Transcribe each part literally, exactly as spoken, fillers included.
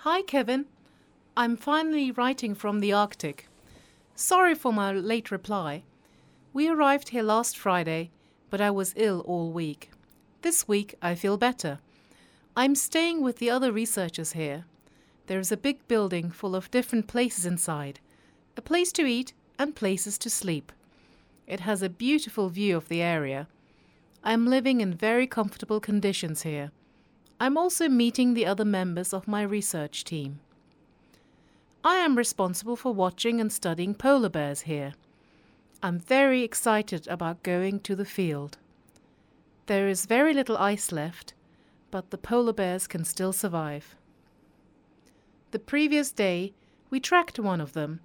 Hi, Kevin. I'm finally writing from the Arctic. Sorry for my late reply. We arrived here last Friday, but I was ill all week. This week I feel better. I'm staying with the other researchers here. There is a big building full of different places inside, a place to eat and places to sleep. It has a beautiful view of the area. I'm living in very comfortable conditions here. I'm also meeting the other members of my research team. I am responsible for watching and studying polar bears here. I'm very excited about going to the field. There is very little ice left, but the polar bears can still survive. The previous day, we tracked one of them.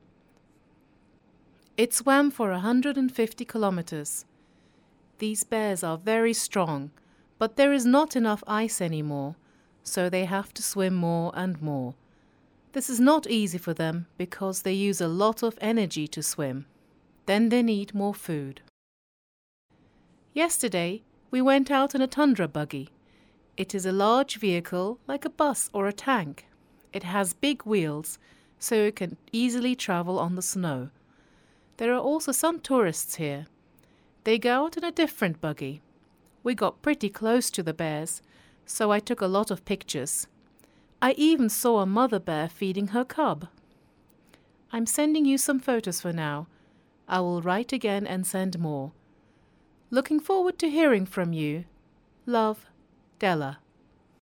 It swam for one hundred fifty kilometers. These bears are very strong, but there is not enough ice anymore, so they have to swim more and more. This is not easy for them because they use a lot of energy to swim. Then they need more food. Yesterday, we went out in a tundra buggy. It is a large vehicle like a bus or a tank. It has big wheels, so it can easily travel on the snow. There are also some tourists here. They go out in a different buggy. We got pretty close to the bears, so I took a lot of pictures. I even saw a mother bear feeding her cub. I'm sending you some photos for now. I will write again and send more. Looking forward to hearing from you. Love, Della.